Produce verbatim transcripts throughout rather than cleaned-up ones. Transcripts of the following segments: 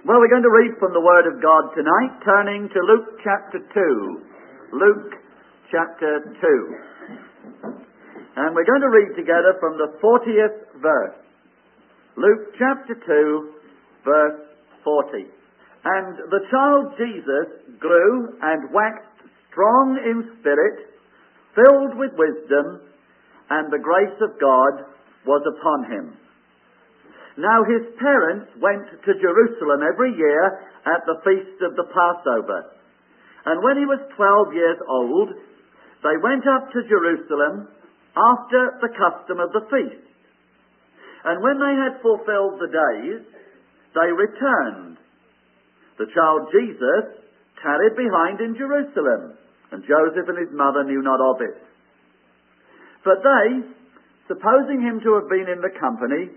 Well, we're going to read from the Word of God tonight, turning to Luke chapter two. Luke chapter two. And we're going to read together from the fortieth verse. Luke chapter two, verse forty. And the child Jesus grew and waxed strong in spirit, filled with wisdom, and the grace of God was upon him. Now his parents went to Jerusalem every year at the feast of the Passover. And when he was twelve years old, they went up to Jerusalem after the custom of the feast. And when they had fulfilled the days, they returned. The child Jesus tarried behind in Jerusalem, and Joseph and his mother knew not of it. But they, supposing him to have been in the company,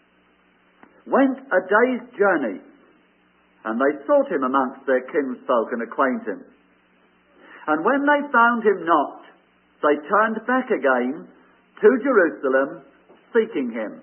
went a day's journey, and they sought him amongst their kinsfolk and acquaintance. And when they found him not, they turned back again to Jerusalem, seeking him.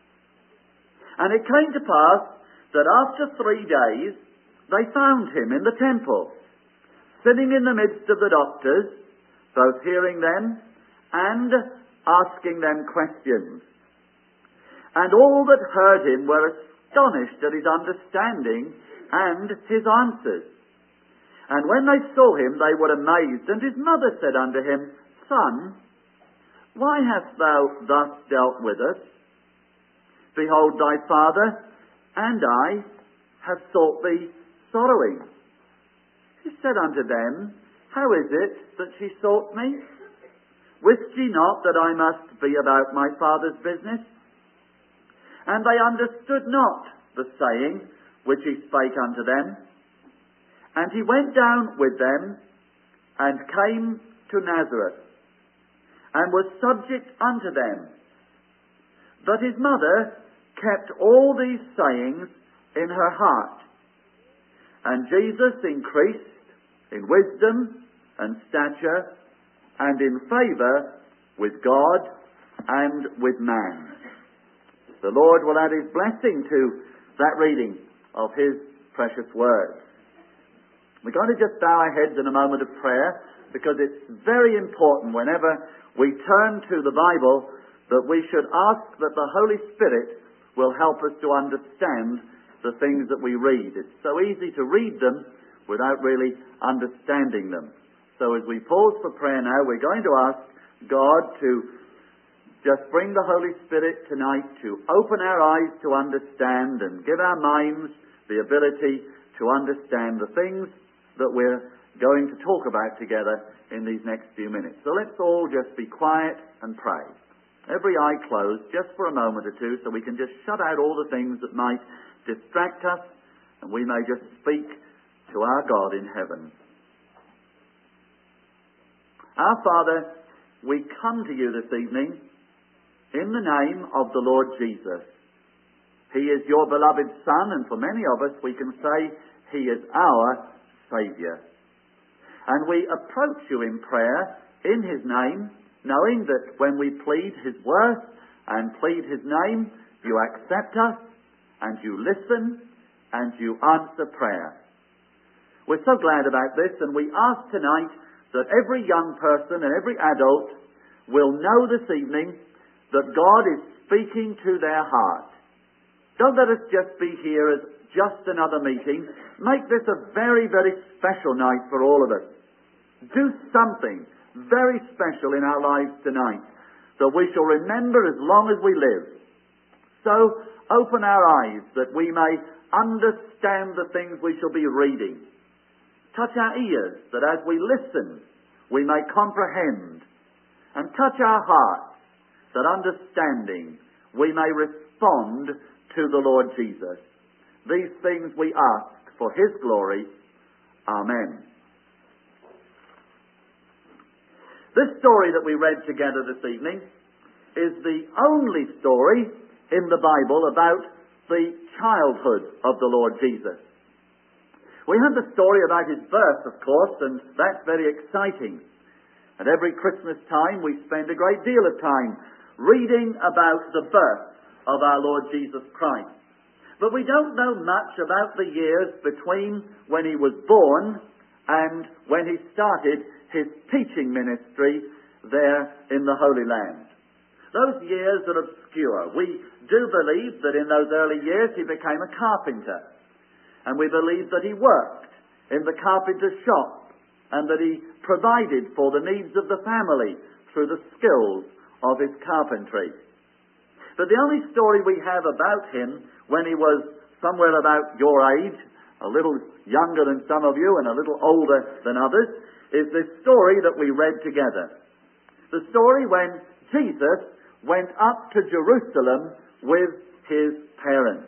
And it came to pass that after three days they found him in the temple, sitting in the midst of the doctors, both hearing them and asking them questions. And all that heard him were astonished at his understanding and his answers. And when they saw him, they were amazed. And his mother said unto him, Son, why hast thou thus dealt with us? Behold, thy father and I have sought thee sorrowing. He said unto them, How is it that she sought me? Wist ye not that I must be about my father's business? And they understood not the saying which he spake unto them. And he went down with them, and came to Nazareth, and was subject unto them. But his mother kept all these sayings in her heart. And Jesus increased in wisdom and stature, and in favour with God and with man. The Lord will add his blessing to that reading of his precious words. We're going to just bow our heads in a moment of prayer, because it's very important whenever we turn to the Bible that we should ask that the Holy Spirit will help us to understand the things that we read. It's so easy to read them without really understanding them. So as we pause for prayer now, we're going to ask God to just bring the Holy Spirit tonight to open our eyes to understand and give our minds the ability to understand the things that we're going to talk about together in these next few minutes. So let's all just be quiet and pray. Every eye closed just for a moment or two, so we can just shut out all the things that might distract us, and we may just speak to our God in heaven. Our Father, we come to you this evening in the name of the Lord Jesus. He is your beloved Son, and for many of us we can say he is our Saviour. And we approach you in prayer in his name, knowing that when we plead his worth and plead his name, you accept us, and you listen, and you answer prayer. We're so glad about this, and we ask tonight that every young person and every adult will know this evening that God is speaking to their heart. Don't let us just be here as just another meeting. Make this a very, very special night for all of us. Do something very special in our lives tonight that we shall remember as long as we live. So open our eyes that we may understand the things we shall be reading. Touch our ears that as we listen we may comprehend. And touch our hearts that understanding we may respond to the Lord Jesus. These things we ask for his glory. Amen. This story that we read together this evening is the only story in the Bible about the childhood of the Lord Jesus. We have the story about his birth, of course, and that's very exciting. At every Christmas time we spend a great deal of time reading about the birth of our Lord Jesus Christ. But we don't know much about the years between when he was born and when he started his teaching ministry there in the Holy Land. Those years are obscure. We do believe that in those early years he became a carpenter. And we believe that he worked in the carpenter's shop and that he provided for the needs of the family through the skills of his carpentry. But the only story we have about him when he was somewhere about your age, a little younger than some of you and a little older than others, is this story that we read together. The story when Jesus went up to Jerusalem with his parents.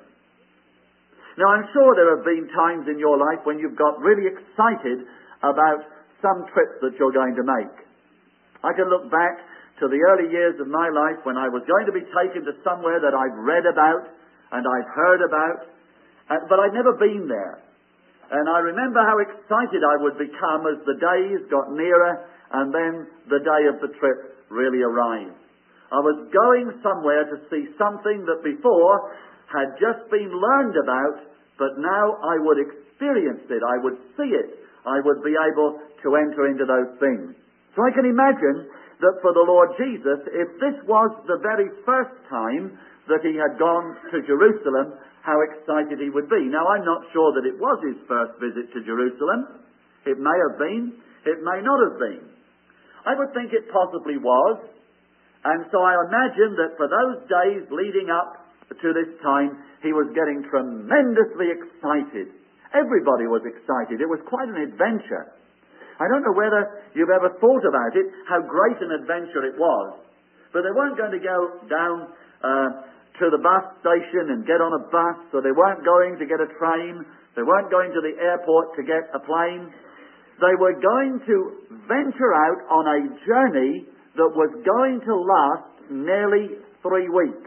Now, I'm sure there have been times in your life when you've got really excited about some trip that you're going to make. I can look back to the early years of my life when I was going to be taken to somewhere that I'd read about and I'd heard about, but I'd never been there. And I remember how excited I would become as the days got nearer and then the day of the trip really arrived. I was going somewhere to see something that before had just been learned about, but now I would experience it, I would see it, I would be able to enter into those things. So I can imagine that for the Lord Jesus, if this was the very first time that he had gone to Jerusalem, how excited he would be. Now, I'm not sure that it was his first visit to Jerusalem. It may have been. It may not have been. I would think it possibly was. And so I imagine that for those days leading up to this time, he was getting tremendously excited. Everybody was excited. It was quite an adventure. I don't know whether you've ever thought about it, how great an adventure it was. But they weren't going to go down uh, to the bus station and get on a bus, or they weren't going to get a train, they weren't going to the airport to get a plane. They were going to venture out on a journey that was going to last nearly three weeks.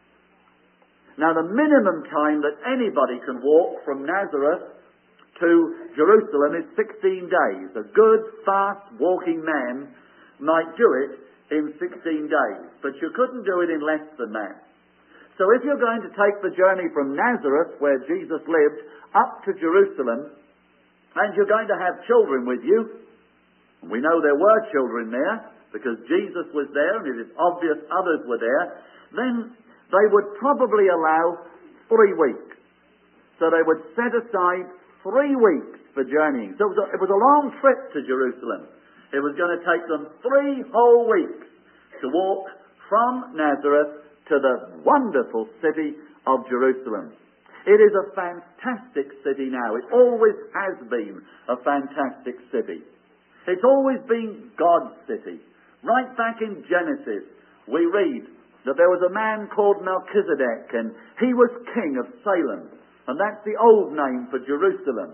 Now, the minimum time that anybody can walk from Nazareth to Jerusalem is sixteen days. A good, fast walking man might do it in sixteen days, but you couldn't do it in less than that. So if you're going to take the journey from Nazareth, where Jesus lived, up to Jerusalem, and you're going to have children with you, and we know there were children there, because Jesus was there and it is obvious others were there, then they would probably allow three weeks. So they would set aside three weeks for journeying. So it was a, it was a long trip to Jerusalem. It was going to take them three whole weeks to walk from Nazareth to the wonderful city of Jerusalem. It is a fantastic city now. It always has been a fantastic city. It's always been God's city. Right back in Genesis, we read that there was a man called Melchizedek, and he was king of Salem. And that's the old name for Jerusalem.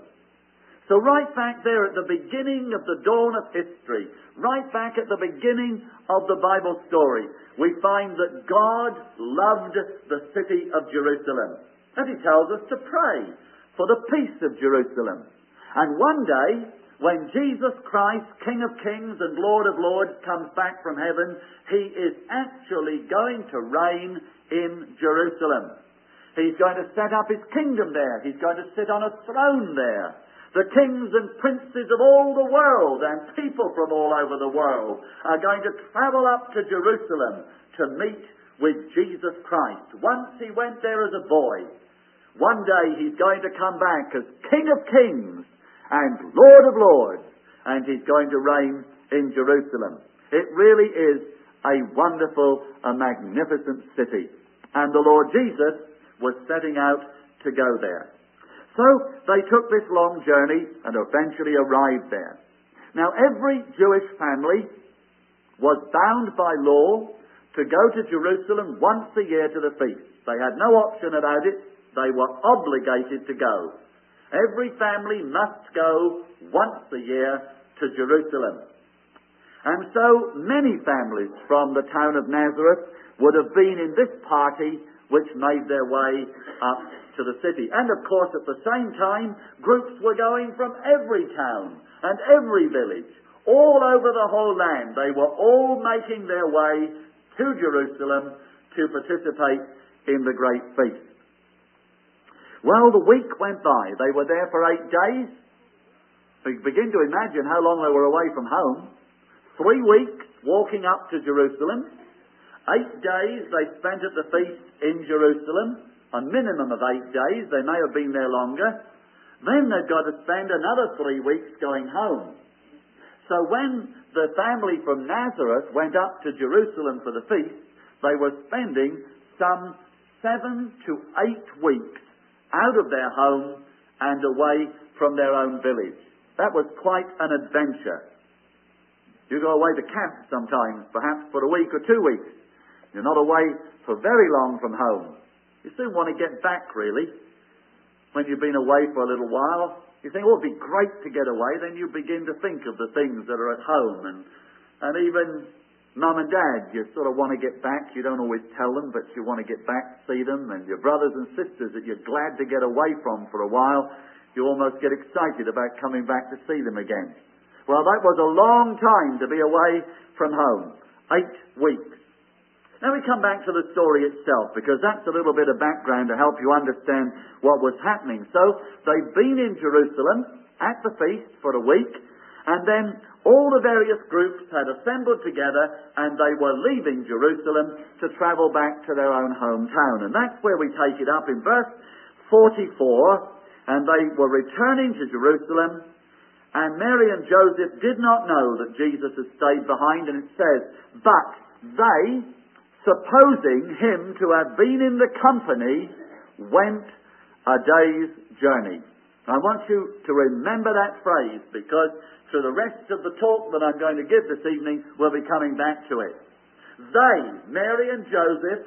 So right back there at the beginning of the dawn of history, right back at the beginning of the Bible story, we find that God loved the city of Jerusalem. And he tells us to pray for the peace of Jerusalem. And one day, when Jesus Christ, King of Kings and Lord of Lords, comes back from heaven, he is actually going to reign in Jerusalem. He's going to set up his kingdom there. He's going to sit on a throne there. The kings and princes of all the world and people from all over the world are going to travel up to Jerusalem to meet with Jesus Christ. Once he went there as a boy. One day he's going to come back as King of Kings and Lord of Lords, and he's going to reign in Jerusalem. It really is a wonderful, a magnificent city. And the Lord Jesus was setting out to go there. So they took this long journey and eventually arrived there. Now, every Jewish family was bound by law to go to Jerusalem once a year to the feast. They had no option about it. They were obligated to go. Every family must go once a year to Jerusalem. And so many families from the town of Nazareth would have been in this party which made their way up to the city. And of course, at the same time, groups were going from every town and every village, all over the whole land. They were all making their way to Jerusalem to participate in the great feast. Well, the week went by. They were there for eight days. We begin to imagine how long they were away from home. Three weeks walking up to Jerusalem. Eight days they spent at the feast in Jerusalem. A minimum of eight days. They may have been there longer. Then they've got to spend another three weeks going home. So when the family from Nazareth went up to Jerusalem for the feast, they were spending some seven to eight weeks out of their home and away from their own village. That was quite an adventure. You go away to camp sometimes, perhaps for a week or two weeks. You're not away for very long from home. You soon want to get back, really. When you've been away for a little while, you think, oh, it'd be great to get away. Then you begin to think of the things that are at home. And, and even Mum and Dad, you sort of want to get back. You don't always tell them, but you want to get back, see them. And your brothers and sisters that you're glad to get away from for a while, you almost get excited about coming back to see them again. Well, that was a long time to be away from home. Eight weeks. Now we come back to the story itself, because that's a little bit of background to help you understand what was happening. So, they've been in Jerusalem at the feast for a week, and then all the various groups had assembled together, and they were leaving Jerusalem to travel back to their own hometown. And that's where we take it up in verse forty-four, and they were returning to Jerusalem, and Mary and Joseph did not know that Jesus had stayed behind, and it says, but they, supposing him to have been in the company, went a day's journey. I want you to remember that phrase, because through the rest of the talk that I'm going to give this evening, we'll be coming back to it. They, Mary and Joseph,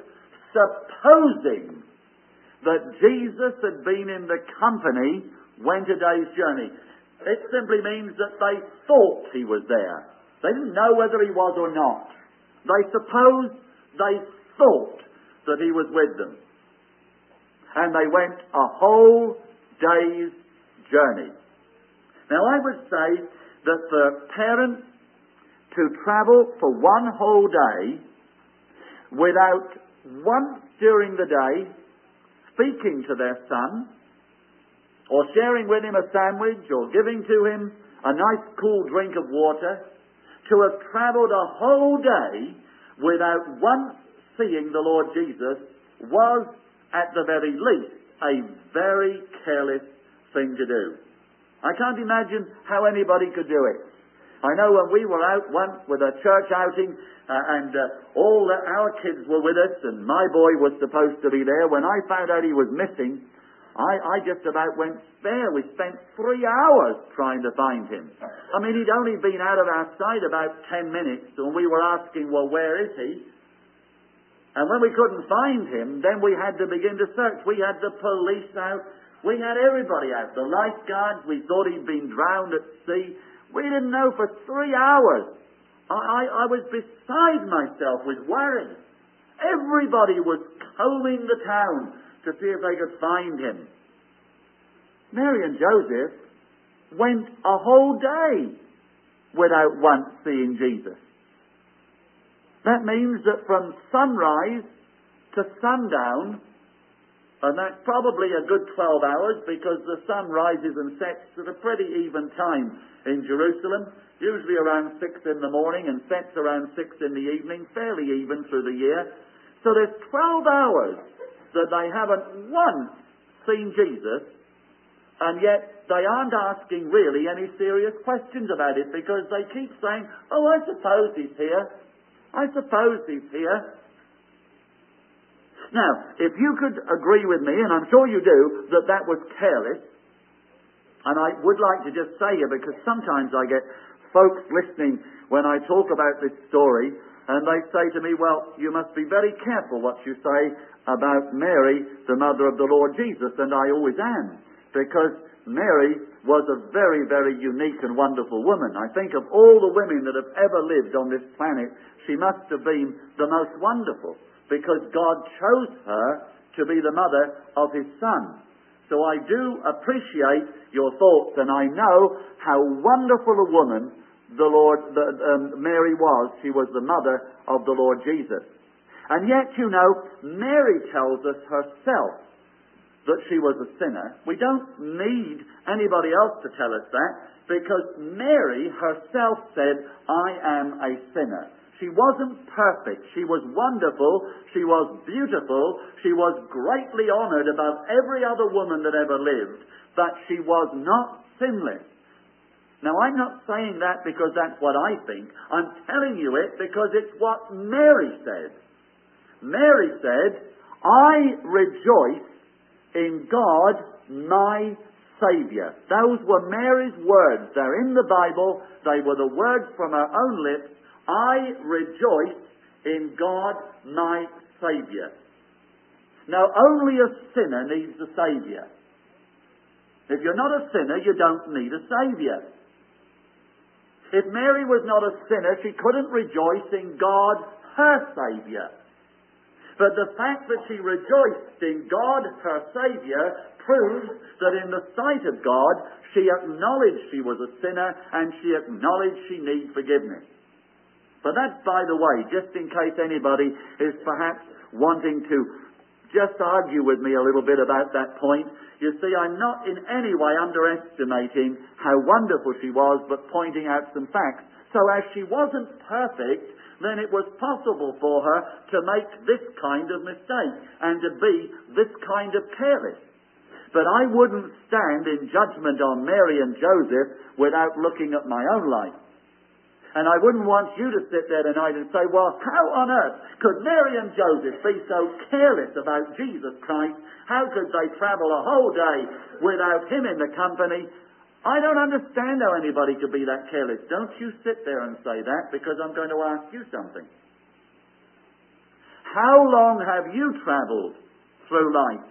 supposing that Jesus had been in the company, went a day's journey. It simply means that they thought he was there. They didn't know whether he was or not. They supposed They thought that he was with them. And they went a whole day's journey. Now I would say that for parents to travel for one whole day without once during the day speaking to their son, or sharing with him a sandwich, or giving to him a nice cool drink of water, to have travelled a whole day without once seeing the Lord Jesus was, at the very least, a very careless thing to do. I can't imagine how anybody could do it. I know when we were out once with a church outing, uh, and uh, all the, our kids were with us, and my boy was supposed to be there. When I found out he was missing, I, I just about went spare. We spent three hours trying to find him. I mean, he'd only been out of our sight about ten minutes, and we were asking, well, where is he? And when we couldn't find him, then we had to begin to search. We had the police out. We had everybody out. The lifeguards, we thought he'd been drowned at sea. We didn't know for three hours. I, I, I was beside myself with worry. Everybody was combing the town to see if they could find him. Mary and Joseph went a whole day without once seeing Jesus. That means that from sunrise to sundown, and that's probably a good twelve hours, because the sun rises and sets at a pretty even time in Jerusalem, usually around six in the morning and sets around six in the evening, fairly even through the year. So there's twelve hours that they haven't once seen Jesus, and yet they aren't asking really any serious questions about it, because they keep saying, oh, I suppose he's here. I suppose he's here. Now, if you could agree with me, and I'm sure you do, that that was careless, and I would like to just say here, because sometimes I get folks listening when I talk about this story, and they say to me, well, you must be very careful what you say about Mary, the mother of the Lord Jesus, and I always am, because Mary was a very, very unique and wonderful woman. I think of all the women that have ever lived on this planet, she must have been the most wonderful, because God chose her to be the mother of His Son. So I do appreciate your thoughts, and I know how wonderful a woman the Lord, the, um, Mary was. She was the mother of the Lord Jesus. And yet, you know, Mary tells us herself that she was a sinner. We don't need anybody else to tell us that, because Mary herself said, I am a sinner. She wasn't perfect. She was wonderful. She was beautiful. She was greatly honored above every other woman that ever lived. But she was not sinless. Now, I'm not saying that because that's what I think. I'm telling you it because it's what Mary said. Mary said, I rejoice in God, my Saviour. Those were Mary's words. They're in the Bible. They were the words from her own lips. I rejoice in God, my Saviour. Now, only a sinner needs a Saviour. If you're not a sinner, you don't need a Saviour. If Mary was not a sinner, she couldn't rejoice in God, her Saviour. But the fact that she rejoiced in God, her Saviour, proves that in the sight of God, she acknowledged she was a sinner and she acknowledged she needs forgiveness. But that's by the way, just in case anybody is perhaps wanting to just argue with me a little bit about that point. You see, I'm not in any way underestimating how wonderful she was, but pointing out some facts. So as she wasn't perfect, then it was possible for her to make this kind of mistake and to be this kind of careless. But I wouldn't stand in judgment on Mary and Joseph without looking at my own life. And I wouldn't want you to sit there tonight and say, well, how on earth could Mary and Joseph be so careless about Jesus Christ? How could they travel a whole day without him in the company? I don't understand how anybody could be that careless. Don't you sit there and say that, because I'm going to ask you something. How long have you travelled through life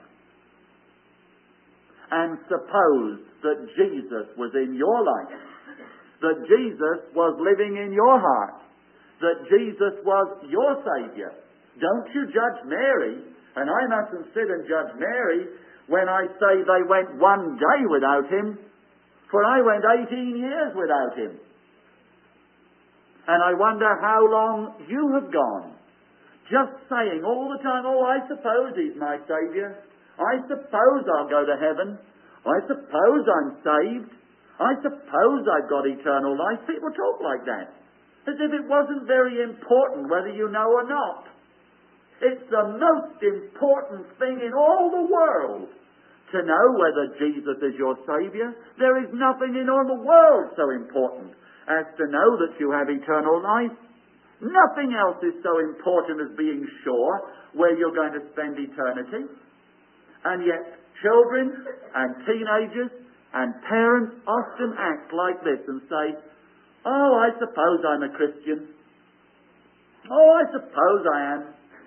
and supposed that Jesus was in your life? That Jesus was living in your heart? That Jesus was your Saviour? Don't you judge Mary, and I mustn't sit and judge Mary when I say they went one day without him. For I went eighteen years without him. And I wonder how long you have gone. Just saying all the time, oh, I suppose he's my Saviour. I suppose I'll go to heaven. I suppose I'm saved. I suppose I've got eternal life. People talk like that, as if it wasn't very important whether you know or not. It's the most important thing in all the world to know whether Jesus is your Saviour. There is nothing in all the world so important as to know that you have eternal life. Nothing else is so important as being sure where you're going to spend eternity. And yet children and teenagers and parents often act like this and say, oh, I suppose I'm a Christian. Oh, I suppose I am.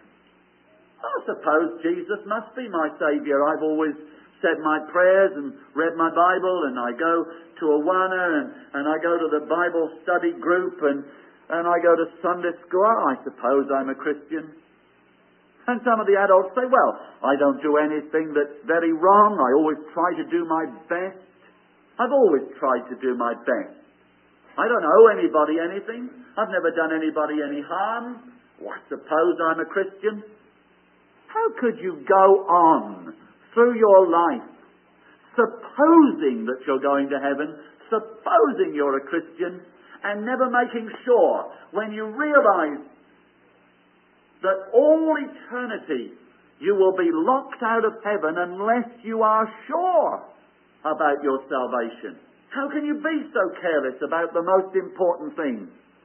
I suppose Jesus must be my Saviour. I've always said my prayers and read my Bible, and I go to Awana, and, and I go to the Bible study group, and, and I go to Sunday school. I suppose I'm a Christian. And some of the adults say, well, I don't do anything that's very wrong. I always try to do my best. I've always tried to do my best. I don't owe anybody anything. I've never done anybody any harm. Well, I suppose I'm a Christian. How could you go on through your life supposing that you're going to heaven, supposing you're a Christian, and never making sure when you realize that all eternity you will be locked out of heaven unless you are sure about your salvation? How can you be so careless about the most important things?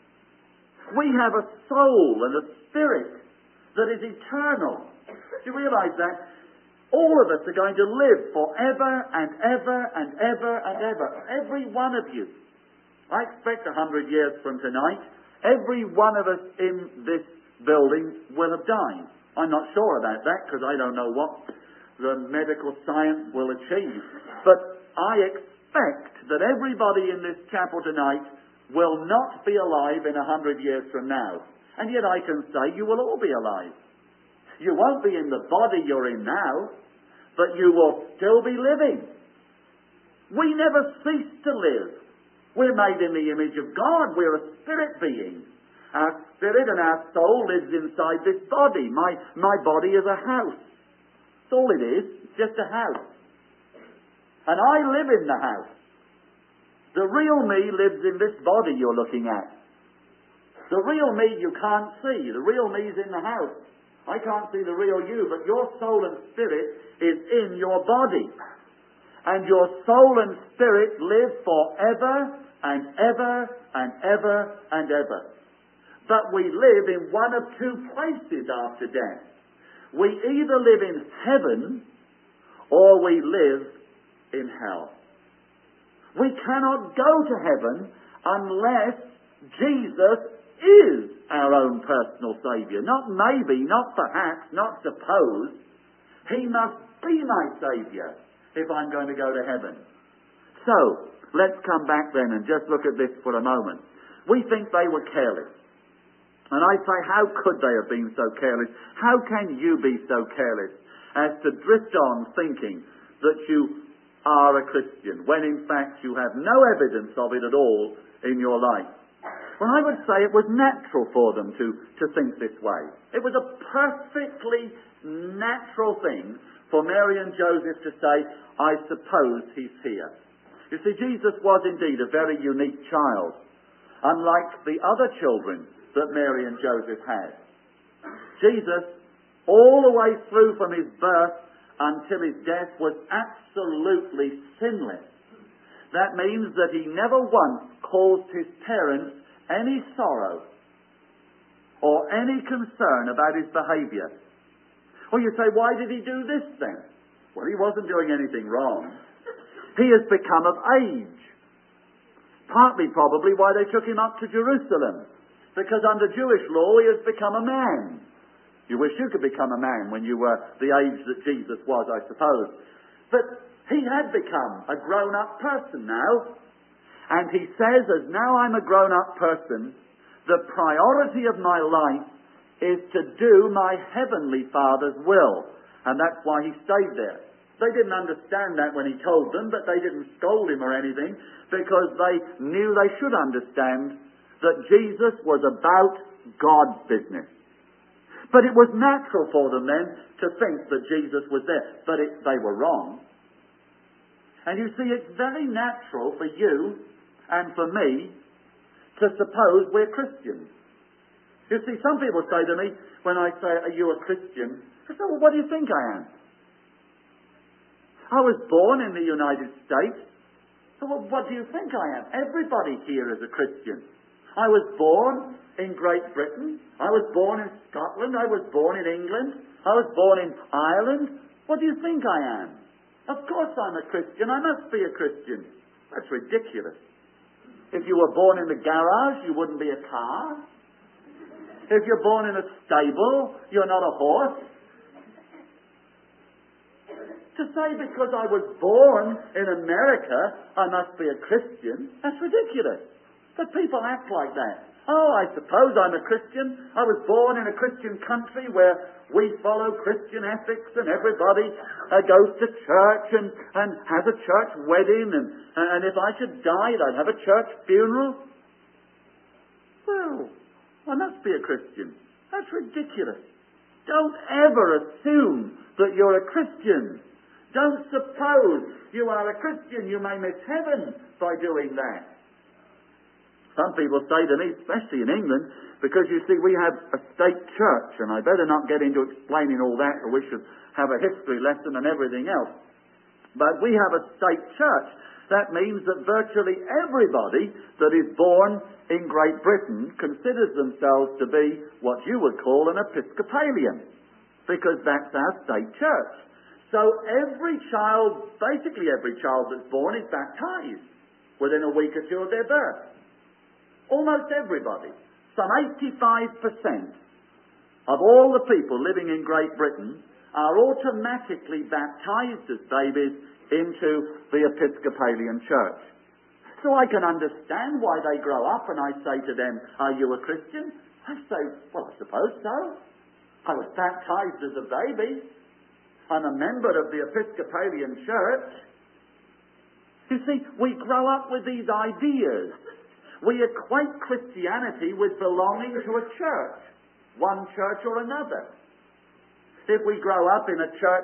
We have a soul and a spirit that is eternal. Do you realize that? All of us are going to live forever and ever and ever and ever. Every one of you. I expect a hundred years from tonight, every one of us in this building will have died. I'm not sure about that because I don't know what the medical science will achieve. But I expect that everybody in this chapel tonight will not be alive in a hundred years from now. And yet I can say you will all be alive. You won't be in the body you're in now, but you will still be living. We never cease to live. We're made in the image of God. We're a spirit being. Our spirit and our soul lives inside this body. My, my body is a house. That's all it is. just a house. And I live in the house. The real me lives in this body you're looking at. The real me you can't see. The real me's in the house. I can't see the real you, but your soul and spirit is in your body. And your soul and spirit live forever and ever and ever and ever. But we live in one of two places after death. We either live in heaven or we live in hell. We cannot go to heaven unless Jesus is our own personal Saviour. Not maybe, not perhaps, not suppose. He must be my Saviour if I'm going to go to heaven. So, let's come back then and just look at this for a moment. We think they were careless. And I say, how could they have been so careless? How can you be so careless as to drift on thinking that you are a Christian, when in fact you have no evidence of it at all in your life? Well, I would say it was natural for them to, to think this way. It was a perfectly natural thing for Mary and Joseph to say, I suppose he's here. You see, Jesus was indeed a very unique child, unlike the other children that Mary and Joseph had. Jesus, all the way through from his birth until his death, was absolutely sinless. That means that he never once caused his parents any sorrow or any concern about his behaviour. Well, you say, why did he do this then? Well, he wasn't doing anything wrong. He has become of age. Partly probably why they took him up to Jerusalem. Because under Jewish law he has become a man. You wish you could become a man when you were the age that Jesus was, I suppose. But he had become a grown-up person now. And he says, as now I'm a grown-up person, the priority of my life is to do my heavenly Father's will. And that's why he stayed there. They didn't understand that when he told them, but they didn't scold him or anything, because they knew they should understand that Jesus was about God's business. But it was natural for them then to think that Jesus was there. But it, they were wrong. And you see, it's very natural for you and for me to suppose we're Christians. You see, some people say to me, when I say, are you a Christian? I say, well, what do you think I am? I was born in the United States. So, well, what do you think I am? Everybody here is a Christian. I was born in Great Britain. I was born in Scotland. I was born in England. I was born in Ireland. What do you think I am? Of course I'm a Christian. I must be a Christian. That's ridiculous. If you were born in the garage, you wouldn't be a car. If you're born in a stable, you're not a horse. To say because I was born in America, I must be a Christian, that's ridiculous. But people act like that. Oh, I suppose I'm a Christian. I was born in a Christian country where we follow Christian ethics and everybody uh, goes to church and, and has a church wedding, and, and if I should die, I'd have a church funeral. Well, I must be a Christian. That's ridiculous. Don't ever assume that you're a Christian. Don't suppose you are a Christian. You may miss heaven by doing that. Some people say to me, especially in England, because you see we have a state church, and I better not get into explaining all that, or we should have a history lesson and everything else. But we have a state church. That means that virtually everybody that is born in Great Britain considers themselves to be what you would call an Episcopalian, because that's our state church. So every child, basically every child that's born is baptized within a week or two of their birth. Almost everybody. Some eighty-five percent of all the people living in Great Britain are automatically baptized as babies into the Episcopalian Church. So I can understand why they grow up and I say to them, are you a Christian? I say, well, I suppose so. I was baptized as a baby. I'm a member of the Episcopalian Church. You see, we grow up with these ideas. We equate Christianity with belonging to a church, one church or another. If we grow up in a church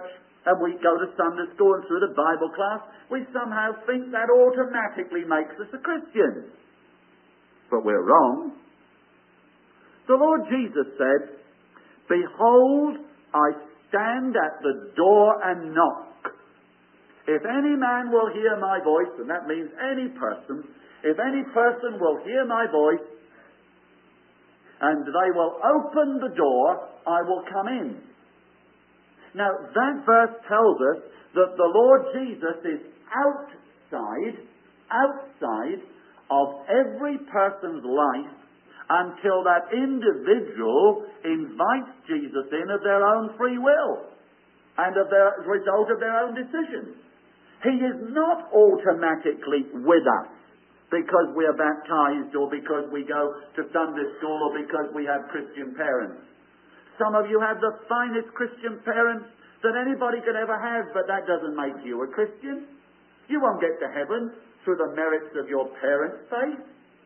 and we go to Sunday school and through the Bible class, we somehow think that automatically makes us a Christian. But we're wrong. The Lord Jesus said, "Behold, I stand at the door and knock. If any man will hear my voice," and that means any person, "if any person will hear my voice, and they will open the door, I will come in." Now, that verse tells us that the Lord Jesus is outside, outside of every person's life until that individual invites Jesus in of their own free will and of the result of their own decision. He is not automatically with us because we are baptized or because we go to Sunday school or because we have Christian parents. Some of you have the finest Christian parents that anybody could ever have, but that doesn't make you a Christian. You won't get to heaven through the merits of your parents' faith.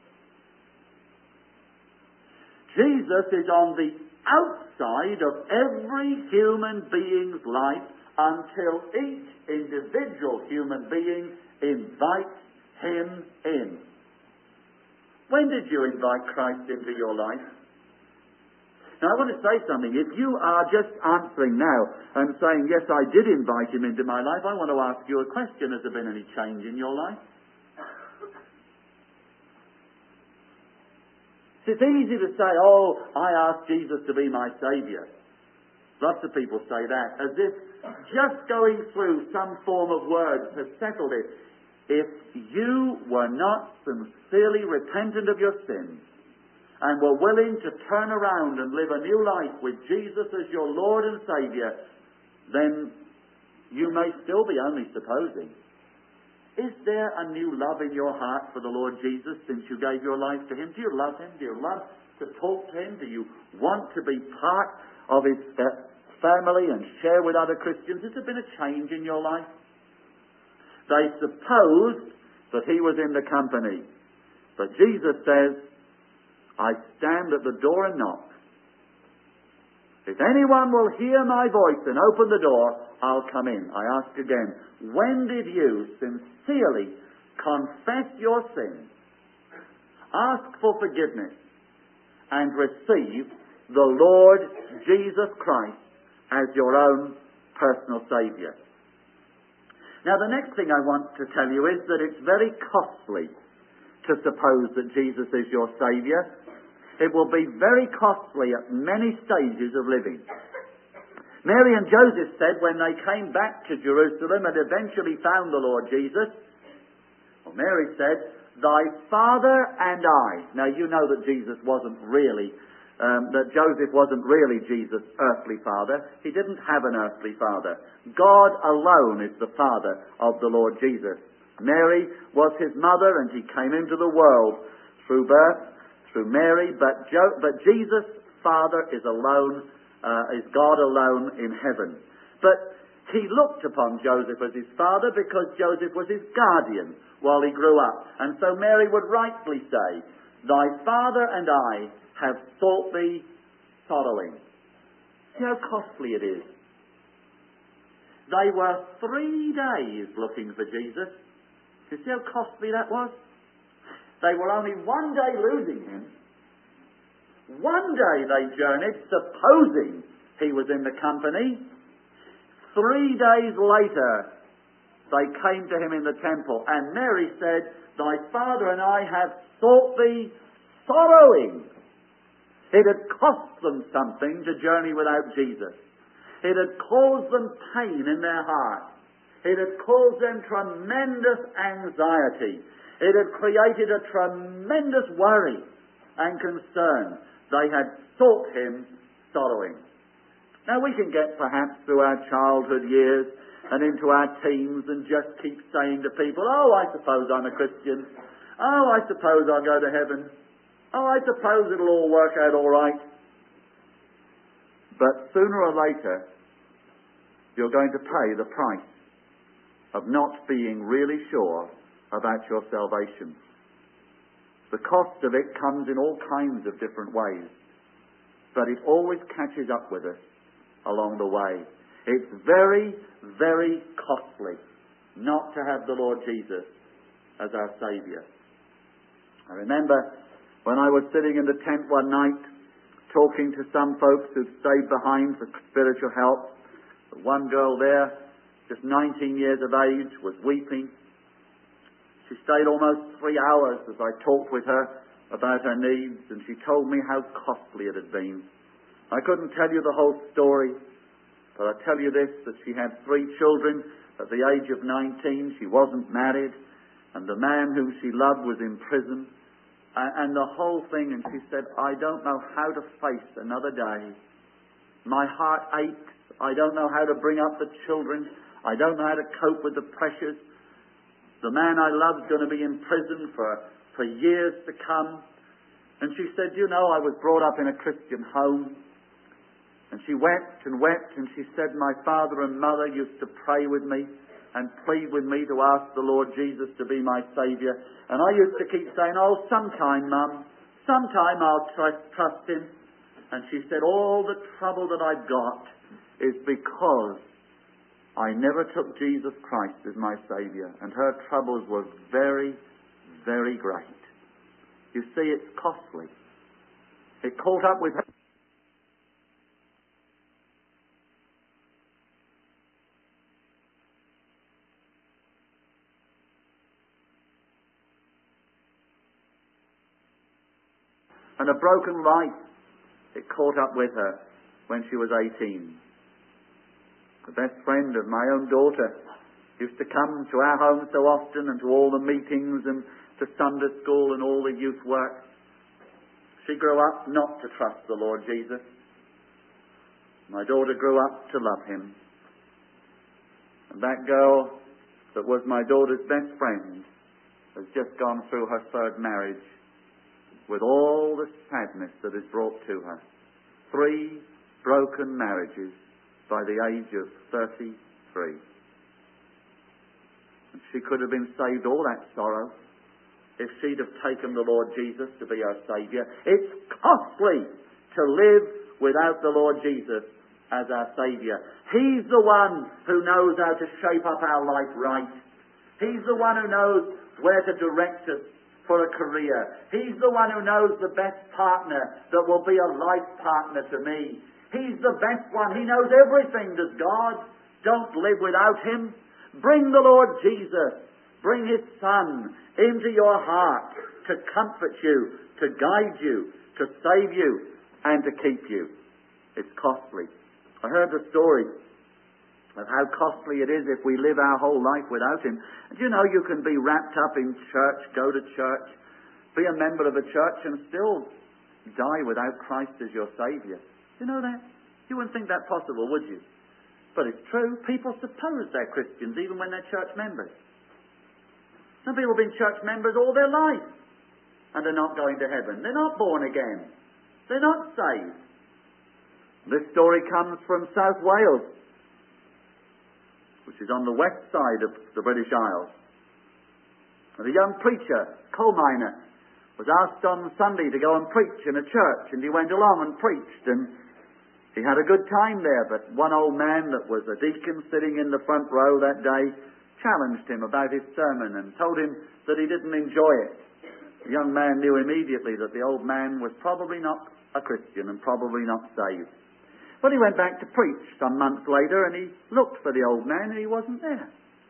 Jesus is on the outside of every human being's life until each individual human being invites Him in. When did you invite Christ into your life? Now I want to say something. If you are just answering now and saying, "Yes, I did invite Him into my life," I want to ask you a question. Has there been any change in your life? It's easy to say, "Oh, I asked Jesus to be my Saviour." Lots of people say that, as if just going through some form of words has settled it. If you were not sincerely repentant of your sins and were willing to turn around and live a new life with Jesus as your Lord and Saviour, then you may still be only supposing. Is there a new love in your heart for the Lord Jesus since you gave your life to Him? Do you love Him? Do you love to talk to Him? Do you want to be part of His uh, family and share with other Christians? Has there been a change in your life? They supposed that He was in the company. But Jesus says, "I stand at the door and knock. If anyone will hear my voice and open the door, I'll come in." I ask again, when did you sincerely confess your sins, ask for forgiveness, and receive the Lord Jesus Christ as your own personal Saviour? Now, the next thing I want to tell you is that it's very costly to suppose that Jesus is your Saviour. It will be very costly at many stages of living. Mary and Joseph said when they came back to Jerusalem and eventually found the Lord Jesus, well, Mary said, "Thy father and I." Now, you know that Jesus wasn't really, um, that Joseph wasn't really Jesus' earthly father. He didn't have an earthly father. God alone is the father of the Lord Jesus. Mary was His mother, and He came into the world through birth, through Mary, but, jo- but Jesus' Father is alone, uh, is God alone in heaven. But He looked upon Joseph as His father because Joseph was His guardian while he grew up. And so Mary would rightly say, "Thy father and I have sought thee sorrowing." See how costly it is. They were three days looking for Jesus. Do you see how costly that was? They were only one day losing Him. One day they journeyed, supposing He was in the company. Three days later, they came to Him in the temple. And Mary said, "Thy father and I have sought thee sorrowing." It had cost them something to journey without Jesus. It had caused them pain in their hearts. It had caused them tremendous anxiety. It had created a tremendous worry and concern. They had sought Him sorrowing. Now we can get perhaps through our childhood years and into our teens and just keep saying to people, "Oh, I suppose I'm a Christian. Oh, I suppose I'll go to heaven. Oh, I suppose it'll all work out all right." But sooner or later, you're going to pay the price of not being really sure about your salvation. The cost of it comes in all kinds of different ways, but it always catches up with us along the way. It's very, very costly not to have the Lord Jesus as our Saviour. I remember when I was sitting in the tent one night talking to some folks who'd stayed behind for spiritual help. One girl there, just nineteen years of age, was weeping. She stayed almost three hours as I talked with her about her needs, and she told me how costly it had been. I couldn't tell you the whole story, but I tell you this, that she had three children at the age of nineteen. She wasn't married, and the man whom she loved was in prison, and the whole thing. And she said, I don't know how to face another day. My heart aches. I don't know how to bring up the children. I don't know how to cope with the pressures. The man I love's going to be in prison for, for years to come. And she said, you know, I was brought up in a Christian home. And she wept and wept, and she said, my father and mother used to pray with me and plead with me to ask the Lord Jesus to be my Saviour. And I used to keep saying, oh, sometime, Mum, sometime I'll trust, trust Him. And she said, all the trouble that I've got is because I never took Jesus Christ as my Saviour. And her troubles were very, very great. You see, it's costly. It caught up with her. And a broken life, it caught up with her when she was eighteen. The best friend of my own daughter used to come to our home so often, and to all the meetings and to Sunday school and all the youth work. She grew up not to trust the Lord Jesus. My daughter grew up to love Him. And that girl that was my daughter's best friend has just gone through her third marriage, with all the sadness that is brought to her. Three broken marriages by the age of thirty-three. And she could have been saved all that sorrow if she'd have taken the Lord Jesus to be her Saviour. It's costly to live without the Lord Jesus as our Saviour. He's the one who knows how to shape up our life right. He's the one who knows where to direct us for a career. He's the one who knows the best partner that will be a life partner to me. He's the best one. He knows everything, does God. Don't live without Him. Bring the Lord Jesus. Bring His Son into your heart to comfort you, to guide you, to save you, and to keep you. It's costly. I heard the story of how costly it is if we live our whole life without Him. And you know, you can be wrapped up in church, go to church, be a member of a church, and still die without Christ as your Saviour. You know that? You wouldn't think that possible, would you? But it's true. People suppose they're Christians even when they're church members. Some people have been church members all their life, and they're not going to heaven. They're not born again. They're not saved. This story comes from South Wales, which is on the west side of the British Isles. And a young preacher, coal miner, was asked on Sunday to go and preach in a church, and he went along and preached, and he had a good time there. But one old man that was a deacon sitting in the front row that day challenged him about his sermon and told him that he didn't enjoy it. The young man knew immediately that the old man was probably not a Christian and probably not saved. Well, he went back to preach some months later, and he looked for the old man, and he wasn't there.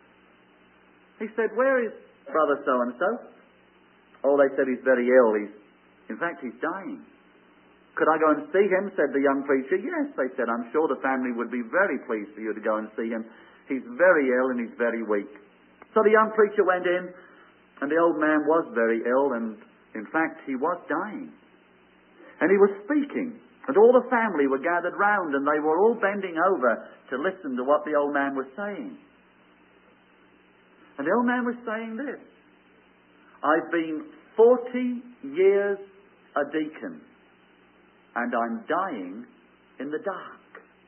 He said, where is brother so-and-so? Oh, they said he's very ill. He's, in fact, he's dying. Could I go and see him? Said the young preacher. Yes, they said, I'm sure the family would be very pleased for you to go and see him. He's very ill and he's very weak. So the young preacher went in, and the old man was very ill, and in fact, he was dying. And he was speaking. And all the family were gathered round, and they were all bending over to listen to what the old man was saying. And the old man was saying this: I've been forty years a deacon, and I'm dying in the dark.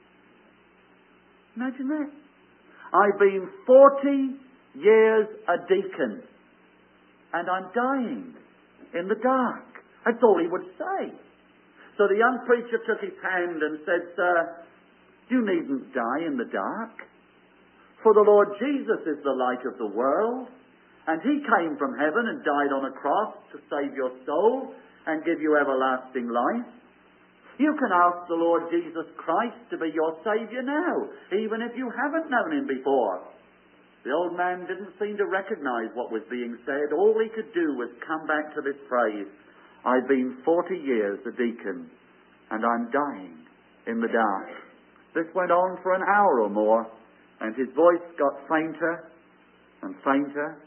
Imagine that. I've been forty years a deacon, and I'm dying in the dark. That's all he would say. So the young preacher took his hand and said, Sir, You needn't die in the dark. For the Lord Jesus is the light of the world, and he came from heaven and died on a cross to save your soul and give you everlasting life. You can ask the Lord Jesus Christ to be your Saviour now, even if you haven't known him before. The old man didn't seem to recognise what was being said. All he could do was come back to this phrase, I've been forty years a deacon, and I'm dying in the dark. This went on for an hour or more, and his voice got fainter and fainter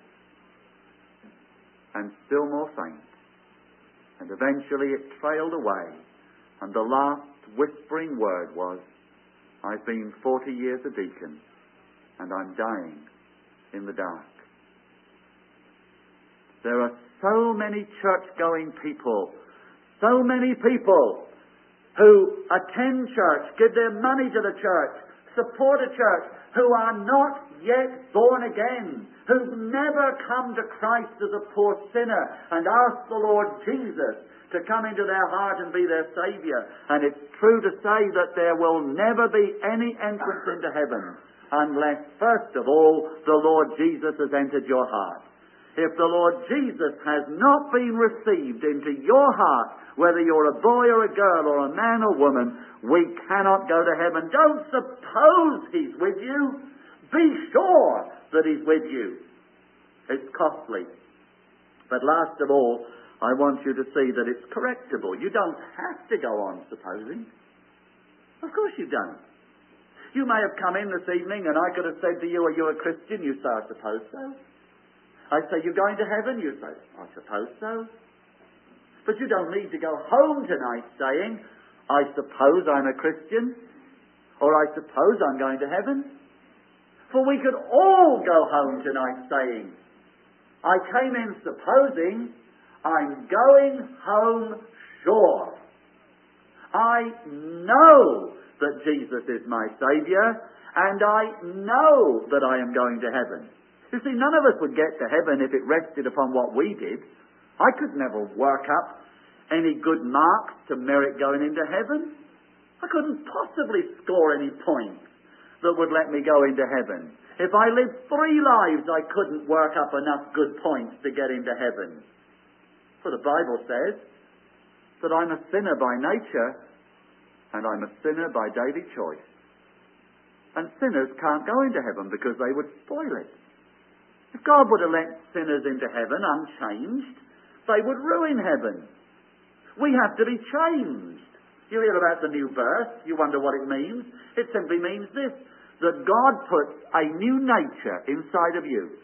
and still more faint. And eventually it trailed away, and the last whispering word was, I've been forty years a deacon, and I'm dying in the dark. There are so many church-going people, so many people who attend church, give their money to the church, support a church, who are not yet born again, who've never come to Christ as a poor sinner and asked the Lord Jesus to come into their heart and be their Saviour. And it's true to say that there will never be any entrance into heaven unless, first of all, the Lord Jesus has entered your heart. If the Lord Jesus has not been received into your heart, whether you're a boy or a girl or a man or woman, we cannot go to heaven. Don't suppose he's with you. Be sure that he's with you. It's costly. But last of all, I want you to see that it's correctable. You don't have to go on supposing. Of course you don't. You may have come in this evening and I could have said to you, are you a Christian? You say, I suppose so. I say, you're going to heaven? You say, I suppose so. But you don't need to go home tonight saying, I suppose I'm a Christian, or I suppose I'm going to heaven. For we could all go home tonight saying, I came in supposing I'm going home sure. I know that Jesus is my Saviour, and I know that I am going to heaven. You see, none of us would get to heaven if it rested upon what we did. I could never work up any good marks to merit going into heaven. I couldn't possibly score any points that would let me go into heaven. If I lived three lives, I couldn't work up enough good points to get into heaven. For the Bible says that I'm a sinner by nature, and I'm a sinner by daily choice. And sinners can't go into heaven because they would spoil it. If God would have let sinners into heaven unchanged, they would ruin heaven. We have to be changed. You hear about the new birth, you wonder what it means. It simply means this, that God puts a new nature inside of you.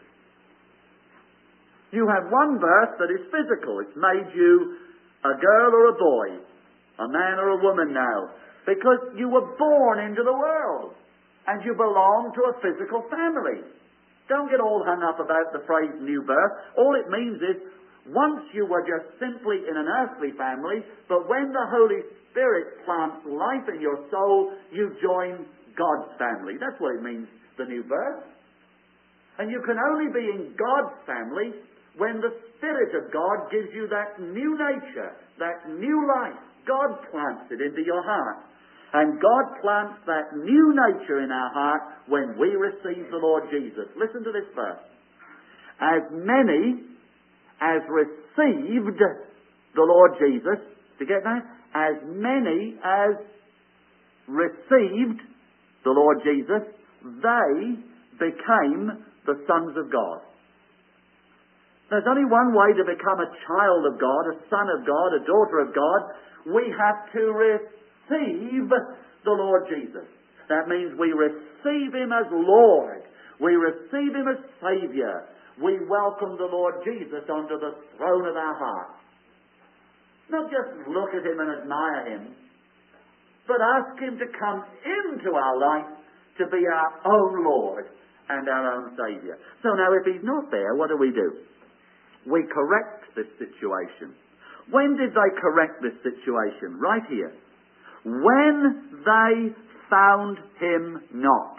You have one birth that is physical. It's made you a girl or a boy, a man or a woman now, because you were born into the world and you belong to a physical family. Don't get all hung up about the phrase new birth. All it means is, once you were just simply in an earthly family, but when the Holy Spirit plants life in your soul, you join God's family. That's what it means, the new birth. And you can only be in God's family when the Spirit of God gives you that new nature, that new life. God plants it into your heart. And God plants that new nature in our heart when we receive the Lord Jesus. Listen to this verse. As many as received the Lord Jesus, do you get that? As many as received the Lord Jesus, they became the sons of God. There's only one way to become a child of God, a son of God, a daughter of God. We have to receive the Lord Jesus. That means we receive Him as Lord. We receive Him as Saviour. We welcome the Lord Jesus onto the throne of our hearts. Not just look at Him and admire Him, but ask Him to come into our life to be our own Lord and our own Saviour. So now if He's not there, what do we do? We correct this situation. When did they correct this situation? Right here. When they found Him not.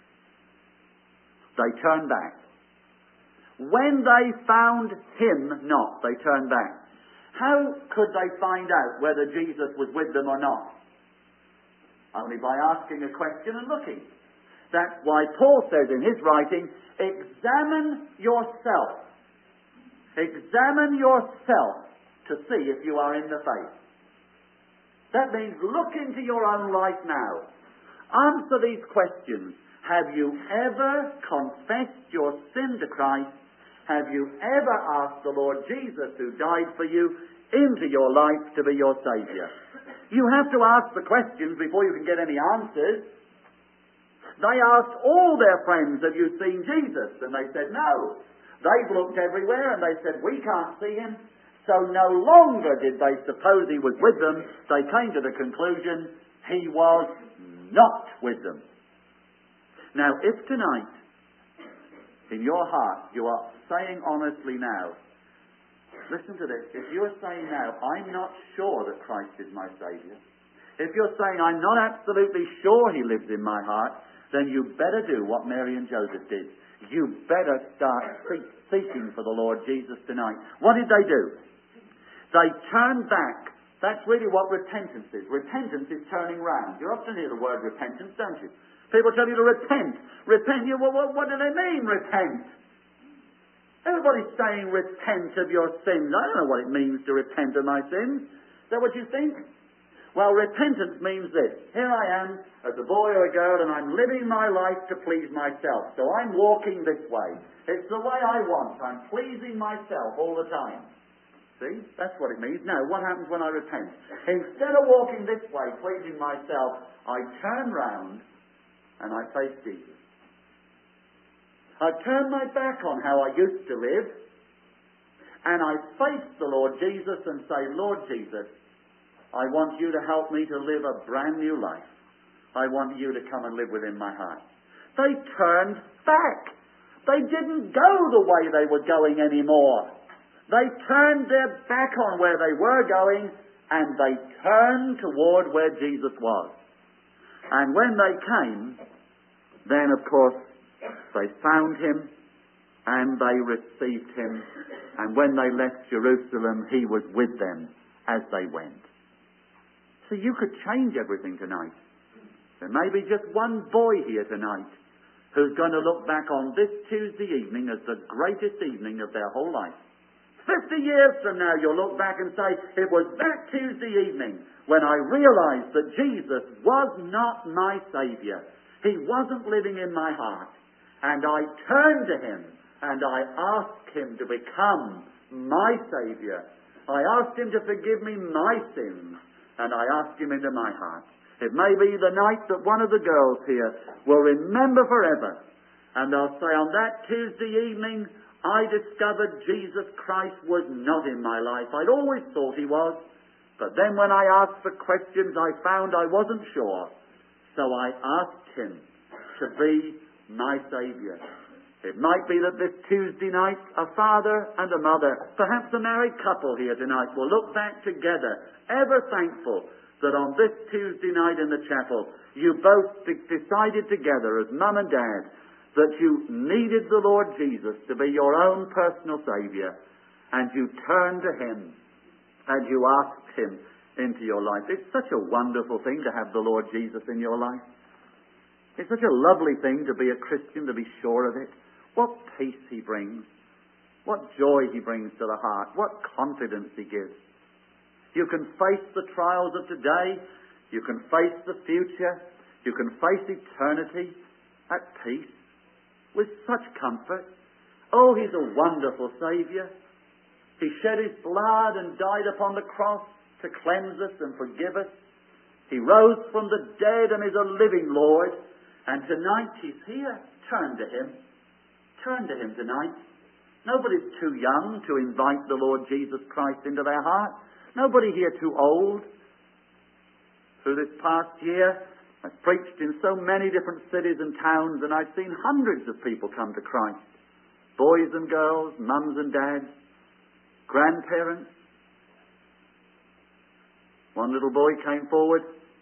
They turned back. When they found Him not, they turned back. How could they find out whether Jesus was with them or not? only by asking a question and looking. That's why Paul says in his writing, examine yourself. Examine yourself to see if you are in the faith. That means look into your own life now. Answer these questions. Have you ever confessed your sin to Christ? Have you ever asked the Lord Jesus, who died for you, into your life to be your Saviour? You have to ask the questions before you can get any answers. They asked all their friends, have you seen Jesus? And they said no. They've looked everywhere and they said, we can't see him. So no longer did they suppose he was with them. They came to the conclusion he was not with them. Now, if tonight, in your heart, you are saying honestly now, listen to this, if you're saying now, I'm not sure that Christ is my Saviour, if you're saying I'm not absolutely sure he lives in my heart, then you better do what Mary and Joseph did. You better start seeking for the Lord Jesus tonight. What did they do? They turned back. That's really what repentance is. Repentance is turning round. You often hear the word repentance, don't you? People tell you to repent. Repent. You, well, what, what do they mean, repent? Everybody's saying repent of your sins. I don't know what it means to repent of my sins. Is that what you think? Well, repentance means this. Here I am as a boy or a girl and I'm living my life to please myself. So I'm walking this way. It's the way I want. I'm pleasing myself all the time. See? That's what it means. Now, what happens when I repent? Instead of walking this way, pleasing myself, I turn round and I face Jesus. I turn my back on how I used to live and I face the Lord Jesus and say, Lord Jesus, I want you to help me to live a brand new life. I want you to come and live within my heart. They turned back. They didn't go the way they were going anymore. They turned their back on where they were going and they turned toward where Jesus was. And when they came, then of course they found him and they received him. And when they left Jerusalem, he was with them as they went. So you could change everything tonight. There may be just one boy here tonight who's going to look back on this Tuesday evening as the greatest evening of their whole life. Fifty years from now you'll look back and say, it was that Tuesday evening when I realized that Jesus was not my Saviour. He wasn't living in my heart. And I turned to him and I asked him to become my Saviour. I asked him to forgive me my sins. And I asked him into my heart. It may be the night that one of the girls here will remember forever. And they'll say, on that Tuesday evening, I discovered Jesus Christ was not in my life. I'd always thought he was. But then when I asked the questions, I found I wasn't sure. So I asked him to be my Saviour. It might be that this Tuesday night, a father and a mother, perhaps a married couple here tonight, will look back together, ever thankful that on this Tuesday night in the chapel, you both de- decided together as mum and dad that you needed the Lord Jesus to be your own personal Saviour, and you turned to him and you asked him into your life. It's such a wonderful thing to have the Lord Jesus in your life. It's such a lovely thing to be a Christian, to be sure of it. What peace he brings. What joy he brings to the heart. What confidence he gives. You can face the trials of today. You can face the future. You can face eternity at peace with such comfort. Oh, he's a wonderful Saviour. He shed his blood and died upon the cross to cleanse us and forgive us. He rose from the dead and is a living Lord. And tonight he's here. Turn to him. Turn to him tonight. Nobody's too young to invite the Lord Jesus Christ into their heart. Nobody here too old. Through this past year, I've preached in so many different cities and towns, and I've seen hundreds of people come to Christ. Boys and girls, mums and dads, grandparents. One little boy came forward,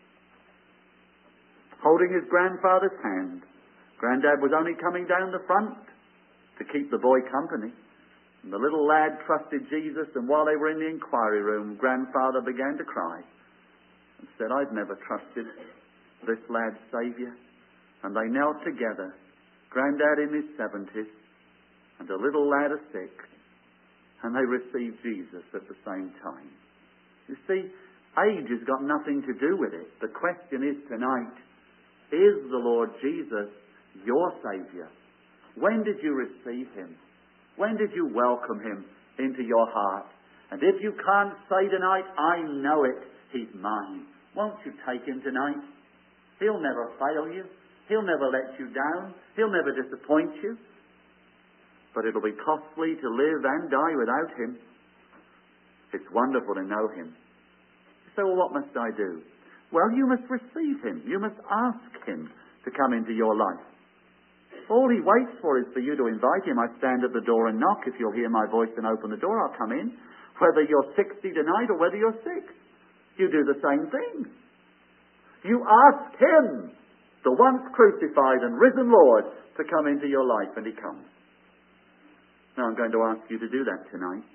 holding his grandfather's hand. Granddad was only coming down the front to keep the boy company. And the little lad trusted Jesus, and while they were in the inquiry room, Grandfather began to cry and said, I've never trusted this lad's Saviour. And they knelt together, Grandad in his seventies, and a little lad of six, and they received Jesus at the same time. You see, age has got nothing to do with it. The question is tonight, is the Lord Jesus your Saviour? When did you receive Him? When did you welcome Him into your heart? And if you can't say tonight, I know it, He's mine, won't you take Him tonight? He'll never fail you. He'll never let you down. He'll never disappoint you. But it'll be costly to live and die without Him. It's wonderful to know Him. So well, what must I do? Well, you must receive Him. You must ask Him to come into your life. All He waits for is for you to invite Him. I stand at the door and knock. If you'll hear my voice and open the door, I'll come in. Whether you're sixty tonight or whether you're six, you do the same thing. You ask Him, the once crucified and risen Lord, to come into your life, and He comes. Now I'm going to ask you to do that tonight.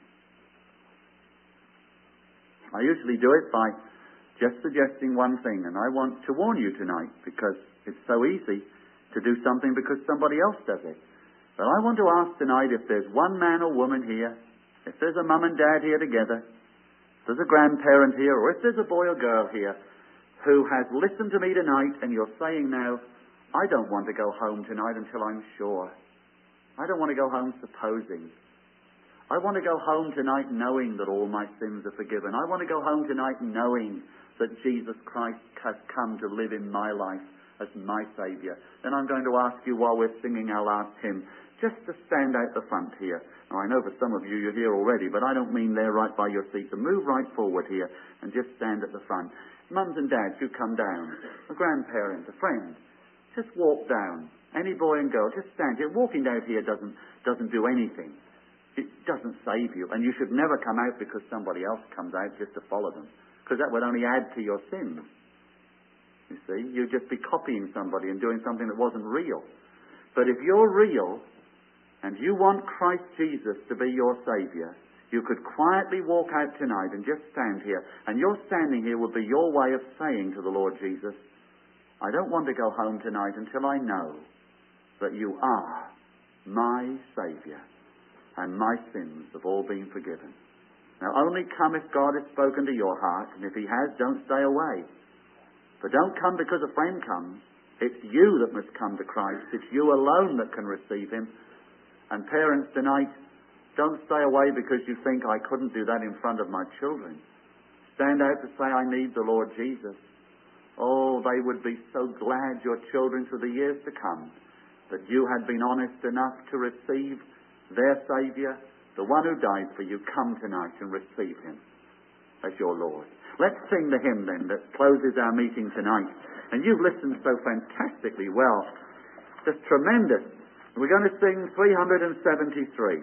I usually do it by just suggesting one thing, and I want to warn you tonight, because it's so easy to do something because somebody else does it. But I want to ask tonight, if there's one man or woman here, if there's a mum and dad here together, if there's a grandparent here, or if there's a boy or girl here who has listened to me tonight, and you're saying now, I don't want to go home tonight until I'm sure. I don't want to go home supposing. I want to go home tonight knowing that all my sins are forgiven. I want to go home tonight knowing that Jesus Christ has come to live in my life as my Saviour. Then I'm going to ask you, while we're singing our last hymn, just to stand out the front here. Now, I know for some of you you're here already, but I don't mean there right by your seat. So move right forward here and just stand at the front. Mums and dads, you come down. A grandparent, a friend, just walk down. Any boy and girl, just stand here. Walking down here doesn't doesn't do anything. It doesn't save you. And you should never come out because somebody else comes out just to follow them, because that would only add to your sins. You see, you'd just be copying somebody and doing something that wasn't real. But if you're real and you want Christ Jesus to be your Saviour, you could quietly walk out tonight and just stand here. And your standing here would be your way of saying to the Lord Jesus, I don't want to go home tonight until I know that you are my Saviour and my sins have all been forgiven. Now, only come if God has spoken to your heart, and if He has, don't stay away. But don't come because a friend comes. It's you that must come to Christ. It's you alone that can receive Him. And parents tonight, don't stay away because you think, I couldn't do that in front of my children. Stand out to say, I need the Lord Jesus. Oh, they would be so glad, your children, for the years to come, that you had been honest enough to receive their Saviour, the one who died for you. Come tonight and receive Him as your Lord. Let's sing the hymn then that closes our meeting tonight. And you've listened so fantastically well. Just tremendous. We're going to sing three seventy-three.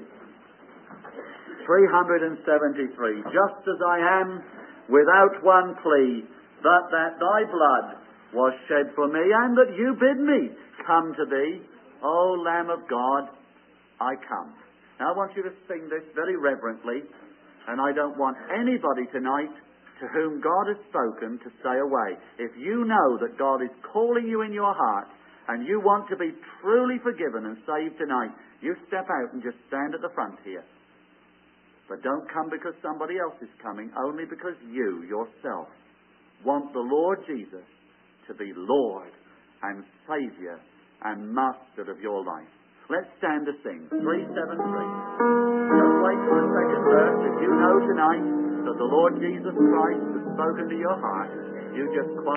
three seventy-three. Just as I am, without one plea, but that thy blood was shed for me, and that you bid me come to thee, O Lamb of God, I come. Now I want you to sing this very reverently, and I don't want anybody tonight to whom God has spoken to stay away. If you know that God is calling you in your heart, and you want to be truly forgiven and saved tonight, you step out and just stand at the front here. But don't come because somebody else is coming, only because you, yourself, want the Lord Jesus to be Lord and Saviour and Master of your life. Let's stand to sing. three seventy-three. Don't wait for the second verse. If you know tonight that the Lord Jesus Christ has spoken to your heart, you just